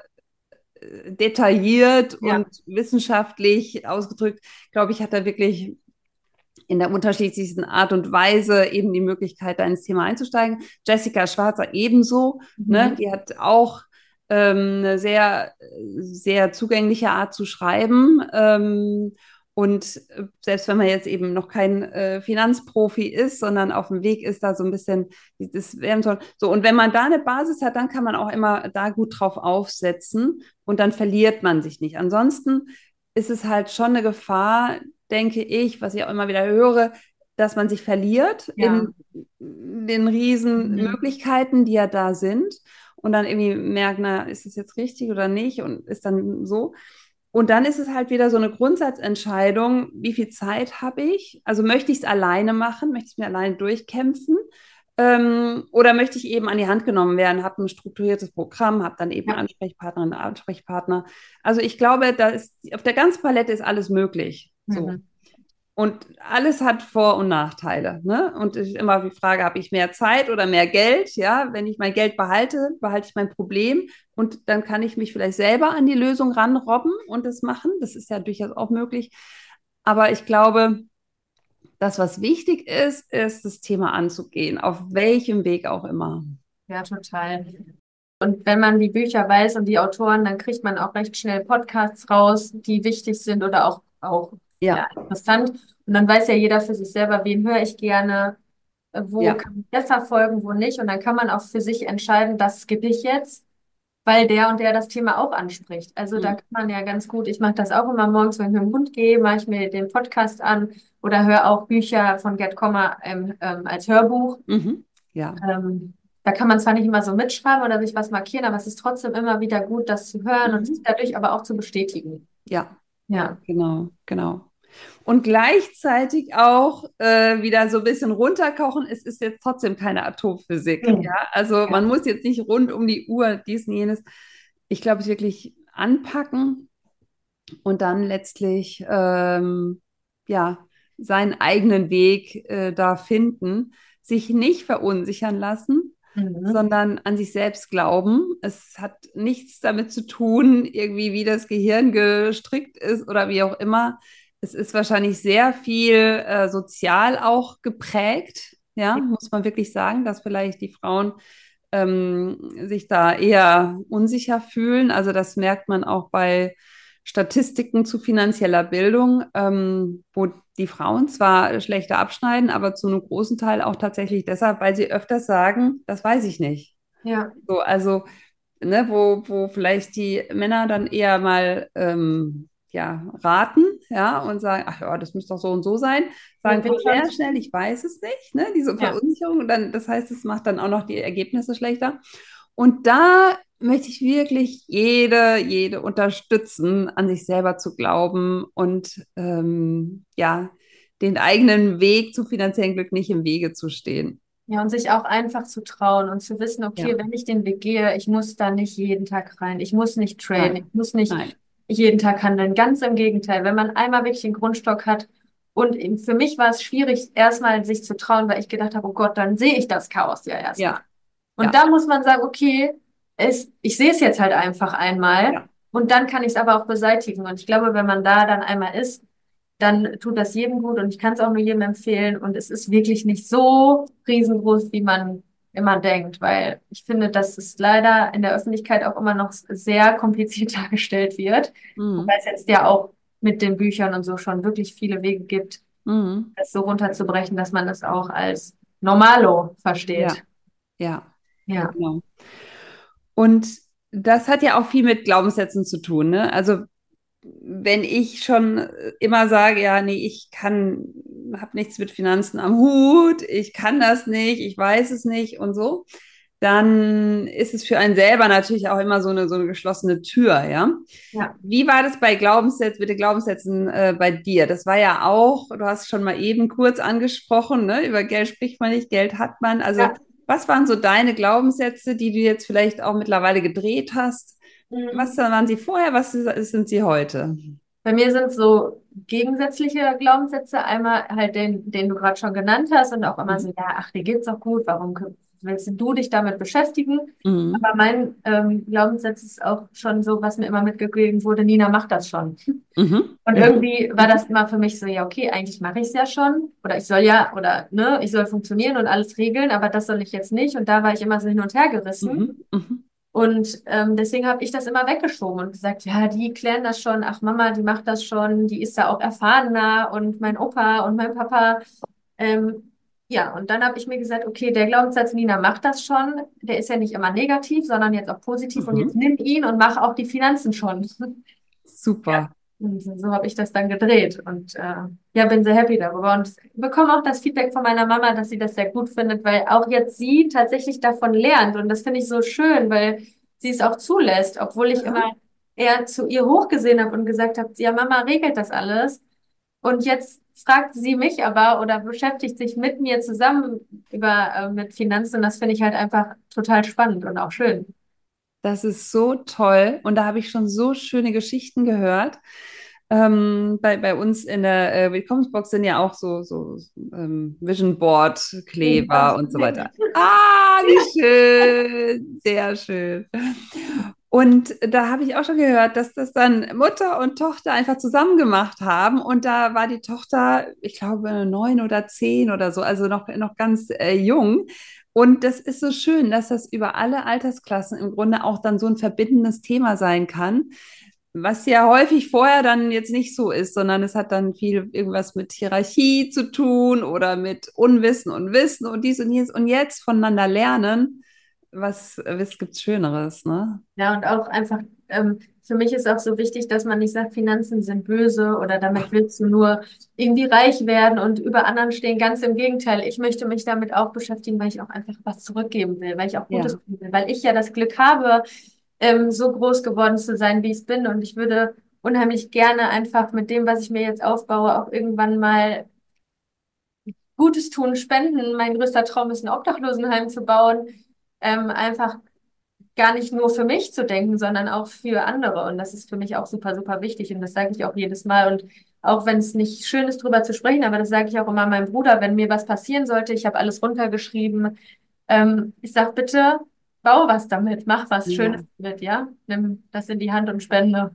detailliert Ja. und wissenschaftlich ausgedrückt, glaube ich, hat er wirklich in der unterschiedlichsten Art und Weise eben die Möglichkeit, da ins Thema einzusteigen. Jessica Schwarzer ebenso, ne? Mhm. Die hat auch ähm, eine sehr, sehr zugängliche Art zu schreiben. Ähm, und selbst wenn man jetzt eben noch kein äh, Finanzprofi ist, sondern auf dem Weg ist, da so ein bisschen das werden soll. So, und wenn man da eine Basis hat, dann kann man auch immer da gut drauf aufsetzen und dann verliert man sich nicht. Ansonsten ist es halt schon eine Gefahr, denke ich, was ich auch immer wieder höre, dass man sich verliert Ja. in den riesen Mhm. Möglichkeiten, die ja da sind und dann irgendwie merkt, na, ist es jetzt richtig oder nicht und ist dann so. Und dann ist es halt wieder so eine Grundsatzentscheidung, wie viel Zeit habe ich? Also möchte ich es alleine machen? Möchte ich es mir alleine durchkämpfen? Ähm, oder möchte ich eben an die Hand genommen werden, habe ein strukturiertes Programm, habe dann eben Ja. Ansprechpartnerinnen, Ansprechpartner. Also ich glaube, da ist auf der ganzen Palette ist alles möglich. So. Mhm. Und alles hat Vor- und Nachteile. Ne? Und es ist immer die Frage, habe ich mehr Zeit oder mehr Geld? Ja, wenn ich mein Geld behalte, behalte ich mein Problem und dann kann ich mich vielleicht selber an die Lösung ranrobben und das machen. Das ist ja durchaus auch möglich. Aber ich glaube, das, was wichtig ist, ist das Thema anzugehen, auf welchem Weg auch immer. Ja, total. Und wenn man die Bücher weiß und die Autoren, dann kriegt man auch recht schnell Podcasts raus, die wichtig sind oder auch, auch ja, Ja, interessant. Und dann weiß ja jeder für sich selber, wen höre ich gerne, äh, wo ja. kann ich besser folgen, wo nicht. Und dann kann man auch für sich entscheiden, das skippe ich jetzt, weil der und der das Thema auch anspricht. Also da Mhm. kann man ja ganz gut, ich mache das auch immer morgens, wenn ich mit dem Hund gehe, mache ich mir den Podcast an oder höre auch Bücher von Gerd Kommer ähm, ähm, als Hörbuch. Mhm. Ja. Ähm, Da kann man zwar nicht immer so mitschreiben oder sich was markieren, aber es ist trotzdem immer wieder gut, das zu hören und sich Mhm. dadurch aber auch zu bestätigen. Ja, Ja. genau, genau. Und gleichzeitig auch äh, wieder so ein bisschen runterkochen. Es ist jetzt trotzdem keine Atomphysik. Ja? Mhm. Also Ja. man muss jetzt nicht rund um die Uhr dies und jenes. Ich glaube, es wirklich anpacken und dann letztlich ähm, ja, seinen eigenen Weg äh, da finden, sich nicht verunsichern lassen, Mhm. sondern an sich selbst glauben. Es hat nichts damit zu tun, irgendwie wie das Gehirn gestrickt ist oder wie auch immer. Es ist wahrscheinlich sehr viel äh, sozial auch geprägt, ja, muss man wirklich sagen, dass vielleicht die Frauen ähm, sich da eher unsicher fühlen. Also das merkt man auch bei Statistiken zu finanzieller Bildung, ähm, wo die Frauen zwar schlechter abschneiden, aber zu einem großen Teil auch tatsächlich deshalb, weil sie öfters sagen, das weiß ich nicht. Ja. So, also, ne, wo, wo vielleicht die Männer dann eher mal ähm, ja, raten, ja, und sagen, ach ja, das müsste doch so und so sein, sagen Mit wem Frauen schon? sehr schnell, ich weiß es nicht, ne, diese Ja. Verunsicherung, und dann, das heißt, es macht dann auch noch die Ergebnisse schlechter. Und da möchte ich wirklich jede, jede unterstützen, an sich selber zu glauben und ähm, ja, den eigenen Weg zum finanziellen Glück nicht im Wege zu stehen. Ja, und sich auch einfach zu trauen und zu wissen, Ja, okay, wenn ich den Weg gehe, ich muss da nicht jeden Tag rein. Ich muss nicht traden. Ich nein, muss nicht nein. jeden Tag handeln. Ganz im Gegenteil. Wenn man einmal wirklich den Grundstock hat und eben für mich war es schwierig, erstmal sich zu trauen, weil ich gedacht habe, oh Gott, dann sehe ich das Chaos ja erstmal. Ja, Und ja, da muss man sagen, okay, es, ich sehe es jetzt halt einfach einmal ja. und dann kann ich es aber auch beseitigen. Und ich glaube, wenn man da dann einmal ist, dann tut das jedem gut und ich kann es auch nur jedem empfehlen. Und es ist wirklich nicht so riesengroß, wie man immer denkt, weil ich finde, dass es leider in der Öffentlichkeit auch immer noch sehr kompliziert dargestellt wird. Wobei Mhm. es jetzt ja auch mit den Büchern und so schon wirklich viele Wege gibt, Mhm. es so runterzubrechen, dass man es auch als Normalo Ja, versteht. ja, Ja. genau. Und das hat ja auch viel mit Glaubenssätzen zu tun, ne? Also wenn ich schon immer sage, ja, nee, ich kann, habe nichts mit Finanzen am Hut, ich kann das nicht, ich weiß es nicht und so, dann ist es für einen selber natürlich auch immer so eine, so eine geschlossene Tür, ja. Ja. Wie war das bei Glaubenssätzen, mit den Glaubenssätzen äh, bei dir? Das war ja auch, du hast schon mal eben kurz angesprochen, ne? Über Geld spricht man nicht, Geld hat man. Also, Ja. was waren so deine Glaubenssätze, die du jetzt vielleicht auch mittlerweile gedreht hast? Was Mhm. waren sie vorher, was sind sie heute? Bei mir sind so gegensätzliche Glaubenssätze. Einmal halt den, den du gerade schon genannt hast und auch immer so, Mhm. ja, ach, dir geht's doch gut, warum kü- willst du dich damit beschäftigen? Mhm. Aber mein ähm, Glaubenssatz ist auch schon so, was mir immer mitgegeben wurde, Nina macht das schon. Mhm. Und Mhm. irgendwie war das immer für mich so, ja, okay, eigentlich mache ich es ja schon. Oder ich soll ja, oder ne, ich soll funktionieren und alles regeln, aber das soll ich jetzt nicht. Und da war ich immer so hin und her gerissen. Mhm. Mhm. Und ähm, deswegen habe ich das immer weggeschoben und gesagt, ja, die klären das schon. Ach, Mama, die macht das schon. Die ist da auch erfahrener und mein Opa und mein Papa. Ähm, ja, und dann habe ich mir gesagt, okay, der Glaubenssatz, Nina macht das schon. Der ist ja nicht immer negativ, sondern jetzt auch positiv. Und jetzt Mhm. nimm ihn und mach auch die Finanzen schon. Ja, Super. und so habe ich das dann gedreht und äh, ja, bin sehr happy darüber und bekomme auch das Feedback von meiner Mama, dass sie das sehr gut findet, weil auch jetzt sie tatsächlich davon lernt und das finde ich so schön, weil sie es auch zulässt, obwohl ich immer Mhm. eher zu ihr hochgesehen habe und gesagt habe, ja, Mama regelt das alles und jetzt fragt sie mich aber oder beschäftigt sich mit mir zusammen über äh, mit Finanzen und das finde ich halt einfach total spannend und auch schön. Das ist so toll. Und da habe ich schon so schöne Geschichten gehört. Ähm, bei, bei uns in der äh, Willkommensbox sind ja auch so, so ähm, Vision Board Jedenfalls. Kleber und so weiter. Ah, wie schön. Sehr schön. Und da habe ich auch schon gehört, dass das dann Mutter und Tochter einfach zusammen gemacht haben. Und da war die Tochter, ich glaube, neun oder zehn oder so, also noch, noch ganz äh, jung. Und das ist so schön, dass das über alle Altersklassen im Grunde auch dann so ein verbindendes Thema sein kann, was ja häufig vorher dann jetzt nicht so ist, sondern es hat dann viel irgendwas mit Hierarchie zu tun oder mit Unwissen und Wissen und dies und jenes und jetzt voneinander lernen. Was, was gibt's Schöneres, ne? Ja, und auch einfach, ähm, für mich ist auch so wichtig, dass man nicht sagt, Finanzen sind böse oder damit willst du nur irgendwie reich werden und über anderen stehen. Ganz im Gegenteil, ich möchte mich damit auch beschäftigen, weil ich auch einfach was zurückgeben will, weil ich auch Gutes Ja. tun will, weil ich ja das Glück habe, ähm, so groß geworden zu sein, wie ich bin. Und ich würde unheimlich gerne einfach mit dem, was ich mir jetzt aufbaue, auch irgendwann mal Gutes tun, spenden. Mein größter Traum ist, ein Obdachlosenheim zu bauen. Ähm, einfach gar nicht nur für mich zu denken, sondern auch für andere. Und das ist für mich auch super, super wichtig. Und das sage ich auch jedes Mal. Und auch wenn es nicht schön ist, drüber zu sprechen, aber das sage ich auch immer meinem Bruder, wenn mir was passieren sollte, ich habe alles runtergeschrieben. Ähm, ich sage, bitte, bau was damit, mach was Schönes Ja. damit, ja? Nimm das in die Hand und spende.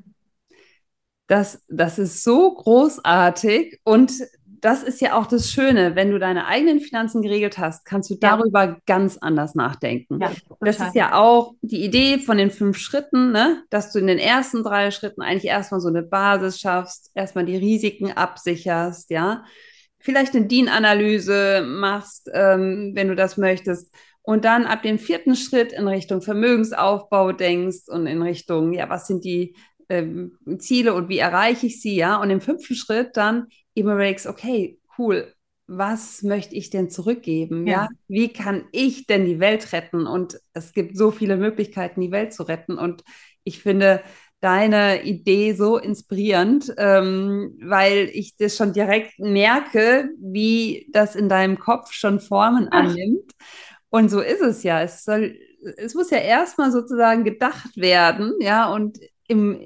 Das, das ist so großartig und das ist ja auch das Schöne, wenn du deine eigenen Finanzen geregelt hast, kannst du Ja, darüber ganz anders nachdenken. ja, Das ist total. ja auch die Idee von den fünf Schritten, ne? Dass du in den ersten drei Schritten eigentlich erstmal so eine Basis schaffst, erstmal die Risiken absicherst, ja. Vielleicht eine D I N-Analyse machst, ähm, wenn du das möchtest. Und dann ab dem vierten Schritt in Richtung Vermögensaufbau denkst und in Richtung, ja, was sind die ähm, Ziele und wie erreiche ich sie, ja? Und im fünften Schritt dann eben überlegst, okay, cool, was möchte ich denn zurückgeben, Ja. ja? Wie kann ich denn die Welt retten? Und es gibt so viele Möglichkeiten, die Welt zu retten. Und ich finde deine Idee so inspirierend, ähm, weil ich das schon direkt merke, wie das in deinem Kopf schon Formen annimmt. Und so ist es ja. Es soll, es muss ja erstmal sozusagen gedacht werden, ja, und im,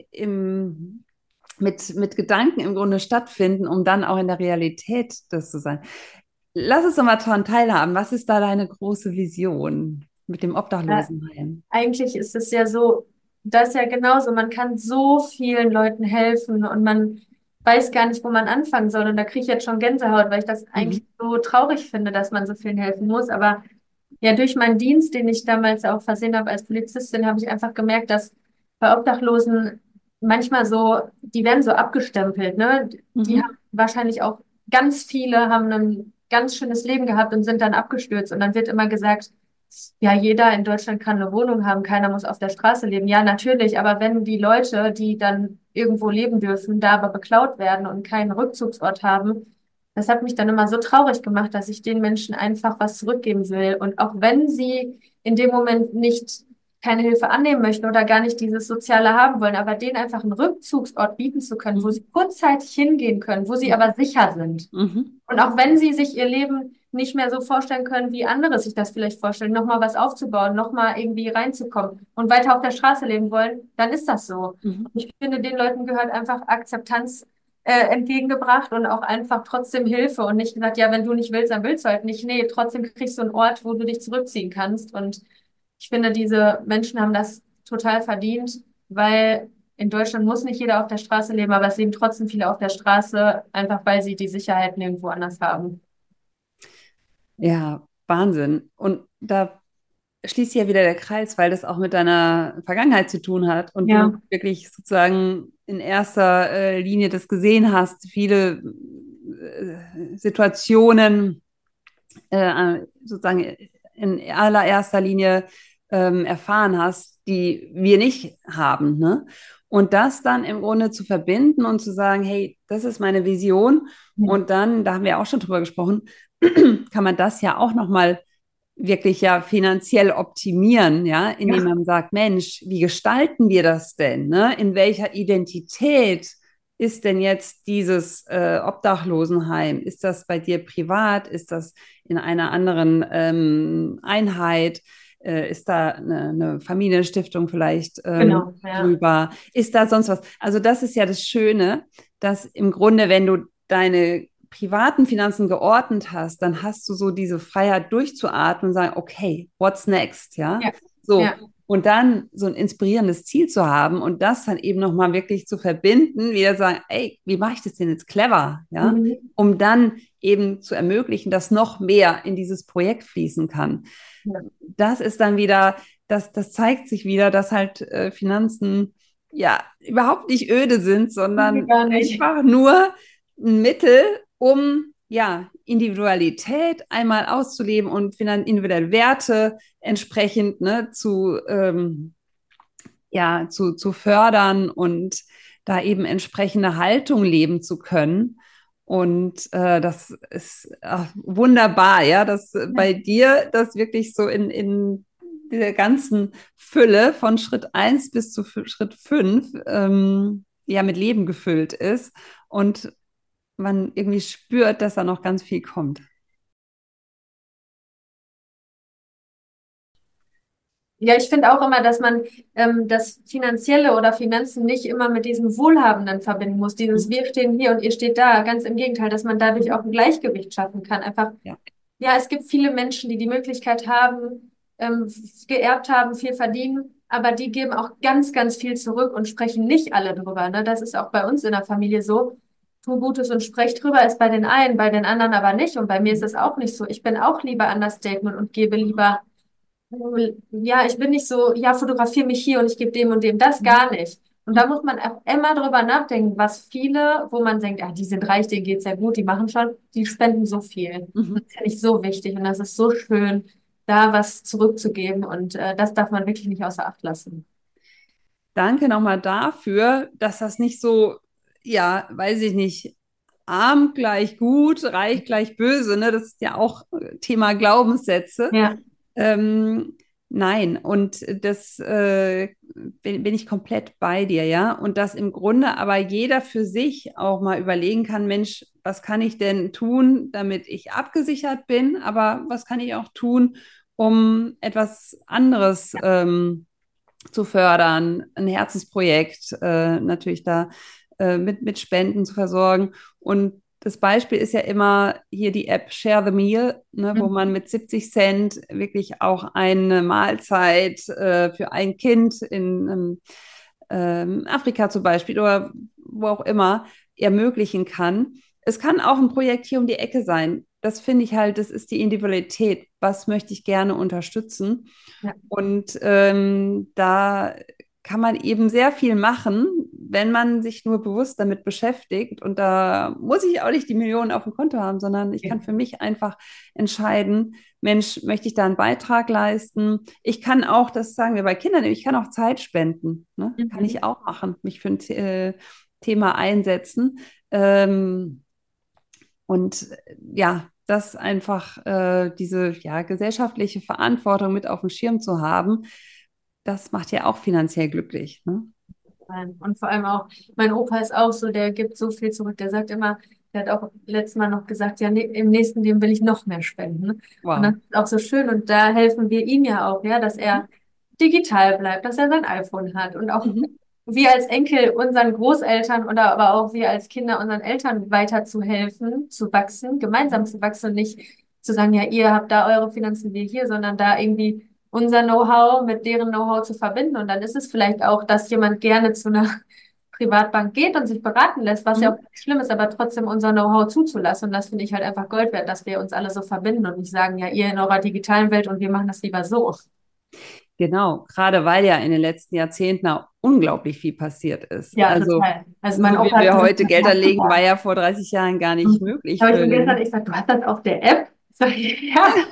im, mit, mit Gedanken im Grunde stattfinden, um dann auch in der Realität das zu sein. Lass es doch mal daran teilhaben. Was ist da deine große Vision mit dem Äh, Obdachlosenheim? Eigentlich ist es ja so, das ist ja genauso, man kann so vielen Leuten helfen und man weiß gar nicht, wo man anfangen soll. Und da kriege ich jetzt schon Gänsehaut, weil ich das Mhm. eigentlich so traurig finde, dass man so vielen helfen muss. Aber ja, durch meinen Dienst, den ich damals auch versehen habe als Polizistin, habe ich einfach gemerkt, dass bei Obdachlosen manchmal so, die werden so abgestempelt, ne? Die Mhm. haben wahrscheinlich auch, ganz viele haben ein ganz schönes Leben gehabt und sind dann abgestürzt. Und dann wird immer gesagt, ja, jeder in Deutschland kann eine Wohnung haben, keiner muss auf der Straße leben. Ja, natürlich, aber wenn die Leute, die dann irgendwo leben dürfen, da aber beklaut werden und keinen Rückzugsort haben, das hat mich dann immer so traurig gemacht, dass ich den Menschen einfach was zurückgeben will. Und auch wenn sie in dem Moment nicht keine Hilfe annehmen möchten oder gar nicht dieses Soziale haben wollen, aber denen einfach einen Rückzugsort bieten zu können, wo Mhm. sie kurzzeitig hingehen können, wo sie aber sicher sind. Mhm. Und auch wenn sie sich ihr Leben nicht mehr so vorstellen können, wie andere sich das vielleicht vorstellen, nochmal was aufzubauen, nochmal irgendwie reinzukommen und weiter auf der Straße leben wollen, dann ist das so. Mhm. Und ich finde, den Leuten gehört einfach Akzeptanz äh, entgegengebracht und auch einfach trotzdem Hilfe und nicht gesagt, ja, wenn du nicht willst, dann willst du halt nicht. Nee, trotzdem kriegst du einen Ort, wo du dich zurückziehen kannst. Und ich finde, diese Menschen haben das total verdient, weil in Deutschland muss nicht jeder auf der Straße leben, aber es leben trotzdem viele auf der Straße, einfach weil sie die Sicherheit nirgendwo anders haben. Ja, Wahnsinn. Und da schließt sich ja wieder der Kreis, weil das auch mit deiner Vergangenheit zu tun hat und du Ja, wirklich sozusagen in erster äh, Linie das gesehen hast, viele äh, Situationen äh, sozusagen in allererster Linie ähm, erfahren hast, die wir nicht haben, ne? Und das dann im Grunde zu verbinden und zu sagen, hey, das ist meine Vision. Und dann, da haben wir auch schon drüber gesprochen, kann man das ja auch nochmal wirklich ja finanziell optimieren, ja, indem ja, man sagt, Mensch, wie gestalten wir das denn? Ne? In welcher Identität ist denn jetzt dieses äh, Obdachlosenheim? Ist das bei dir privat? Ist das in einer anderen ähm, Einheit? Äh, ist da eine, eine Familienstiftung vielleicht ähm, genau, ja. drüber? Ist da sonst was? Also das ist ja das Schöne, dass im Grunde, wenn du deine privaten Finanzen geordnet hast, dann hast du so diese Freiheit durchzuatmen und sagen, okay, what's next, ja? Ja, So, ja, Und dann so ein inspirierendes Ziel zu haben und das dann eben nochmal wirklich zu verbinden, wieder sagen, ey, wie mache ich das denn jetzt clever, ja? Mhm. Um dann eben zu ermöglichen, dass noch mehr in dieses Projekt fließen kann. Ja. Das ist dann wieder, das, das zeigt sich wieder, dass halt äh, Finanzen ja überhaupt nicht öde sind, Nee, sondern gar nicht. einfach nur ein Mittel, um ja Individualität einmal auszuleben und individuelle Werte entsprechend ne, zu, ähm, ja, zu, zu fördern und da eben entsprechende Haltung leben zu können. Und äh, das ist ach, wunderbar, ja, dass Ja. bei dir das wirklich so in, in dieser ganzen Fülle von Schritt eins bis zu Schritt fünf ähm, ja mit Leben gefüllt ist und man irgendwie spürt, dass da noch ganz viel kommt. Ja, ich finde auch immer, dass man ähm, das Finanzielle oder Finanzen nicht immer mit diesem Wohlhabenden verbinden muss. Dieses Mhm. wir stehen hier und ihr steht da. Ganz im Gegenteil, dass man dadurch Mhm. auch ein Gleichgewicht schaffen kann. Einfach, Ja. ja, es gibt viele Menschen, die die Möglichkeit haben, ähm, f- geerbt haben, viel verdienen, aber die geben auch ganz, ganz viel zurück und sprechen nicht alle drüber. Ne? Das ist auch bei uns in der Familie so. Tu Gutes und sprech drüber ist bei den einen, bei den anderen aber nicht. Und bei mir ist Mhm. es auch nicht so. Ich bin auch lieber Understatement und gebe lieber ja, ich bin nicht so, ja, fotografiere mich hier und ich gebe dem und dem das Mhm. gar nicht. Und da muss man auch immer drüber nachdenken, was viele, wo man denkt, ah, die sind reich, denen geht's sehr gut, die machen schon, die spenden so viel. Mhm. Das finde ich so wichtig und das ist so schön, da was zurückzugeben und äh, das darf man wirklich nicht außer Acht lassen. Danke nochmal dafür, dass das nicht so, ja, weiß ich nicht, arm gleich gut, reich gleich böse, ne? Das ist ja auch äh, Thema Glaubenssätze. Ja. Ähm, nein, und das äh, bin, bin ich komplett bei dir, ja. Und dass im Grunde aber jeder für sich auch mal überlegen kann, Mensch, was kann ich denn tun, damit ich abgesichert bin, aber was kann ich auch tun, um etwas anderes ähm, zu fördern, ein Herzensprojekt äh, natürlich da äh, mit, mit Spenden zu versorgen. Und das Beispiel ist ja immer hier die App Share the Meal, ne, wo man Mhm. mit siebzig Cent wirklich auch eine Mahlzeit äh, für ein Kind in ähm, ähm, Afrika zum Beispiel oder wo auch immer ermöglichen kann. Es kann auch ein Projekt hier um die Ecke sein. Das finde ich halt, das ist die Individualität. Was möchte ich gerne unterstützen? Ja. Und ähm, da kann man eben sehr viel machen, wenn man sich nur bewusst damit beschäftigt. Und da muss ich auch nicht die Millionen auf dem Konto haben, sondern ich Ja. kann für mich einfach entscheiden, Mensch, möchte ich da einen Beitrag leisten? Ich kann auch, das sagen wir bei Kindern, ich kann auch Zeit spenden. Ne? Kann ich Mhm. auch machen, mich für ein äh, Thema einsetzen. Ähm, und äh, ja, das einfach äh, diese ja, gesellschaftliche Verantwortung mit auf dem Schirm zu haben, das macht ja auch finanziell glücklich. Ne? Nein. Und vor allem auch, mein Opa ist auch so, der gibt so viel zurück. Der sagt immer, der hat auch letztes Mal noch gesagt, ja, ne, im nächsten Leben will ich noch mehr spenden. Und das Wow. ist auch so schön. Und da helfen wir ihm ja auch, ja, dass Mhm. er digital bleibt, dass er sein iPhone hat. Und auch Mhm. wir als Enkel unseren Großeltern oder aber auch wir als Kinder unseren Eltern weiter zu helfen, zu wachsen, gemeinsam zu wachsen und nicht zu sagen, ja, ihr habt da eure Finanzen, wir hier, sondern da irgendwie unser Know-how mit deren Know-how zu verbinden. Und dann ist es vielleicht auch, dass jemand gerne zu einer Privatbank geht und sich beraten lässt, was ja auch Mhm. nicht schlimm ist, aber trotzdem unser Know-how zuzulassen. Und das finde ich halt einfach Gold wert, dass wir uns alle so verbinden und nicht sagen, ja, ihr in eurer digitalen Welt und wir machen das lieber so. Genau, gerade weil ja in den letzten Jahrzehnten auch unglaublich viel passiert ist. Ja, Also, total. Also mein so wie Opa hat wir gesagt, heute was Geld machst du anlegen, war da? ja vor dreißig Jahren gar nicht Hm. möglich Habe ich für ihm gestern, den. ich sag, du hast das auf der App? Sag ich, ja,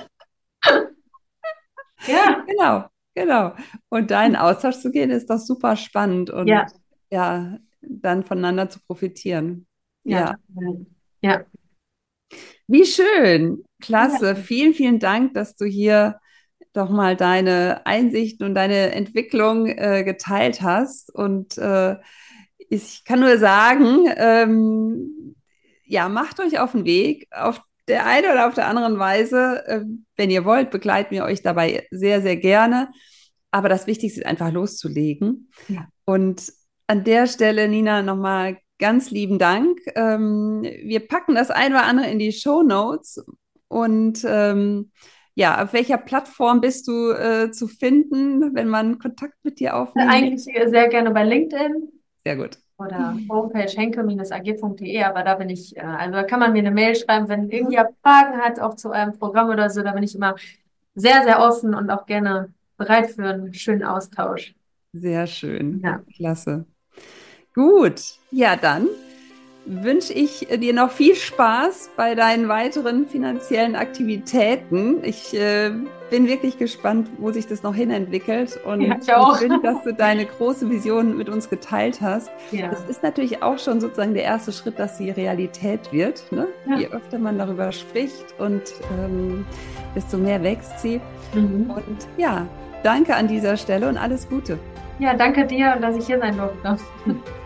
ja, Genau, genau. Und da in Austausch zu gehen, ist doch super spannend und ja, ja, dann voneinander zu profitieren. ja, Ja. total. Ja, Wie schön. Klasse. ja, Vielen, vielen Dank, dass du hier doch mal deine Einsichten und deine Entwicklung äh, geteilt hast. Und äh, ich kann nur sagen, ähm, ja, macht euch auf den Weg. Auf der einen oder auf der anderen Weise, äh, wenn ihr wollt, begleiten wir euch dabei sehr, sehr gerne. Aber das Wichtigste ist einfach loszulegen. ja. Und an der Stelle, Nina, nochmal ganz lieben Dank. Ähm, wir packen das ein oder andere in die Show Notes und ähm, Ja, auf welcher Plattform bist du äh, zu finden, wenn man Kontakt mit dir aufnehmen will? Eigentlich sehr gerne bei LinkedIn Sehr gut. oder Homepage henke-ag punkt de, aber da bin ich, äh, also da kann man mir eine Mail schreiben, wenn Mhm. irgendjemand Fragen hat, auch zu eurem Programm oder so, da bin ich immer sehr, sehr offen und auch gerne bereit für einen schönen Austausch. Sehr schön. Ja. Klasse. Gut. Ja, dann wünsche ich dir noch viel Spaß bei deinen weiteren finanziellen Aktivitäten. Ich äh, bin wirklich gespannt, wo sich das noch hinentwickelt Ja, und ich wie auch. schön, dass du deine große Vision mit uns geteilt hast. Das Ja. ist natürlich auch schon sozusagen der erste Schritt, dass sie Realität wird. Ne? Ja. Je öfter man darüber spricht und ähm, desto mehr wächst sie. Mhm. Und ja, danke an dieser Stelle und alles Gute. Ja, danke dir, dass ich hier sein durfte.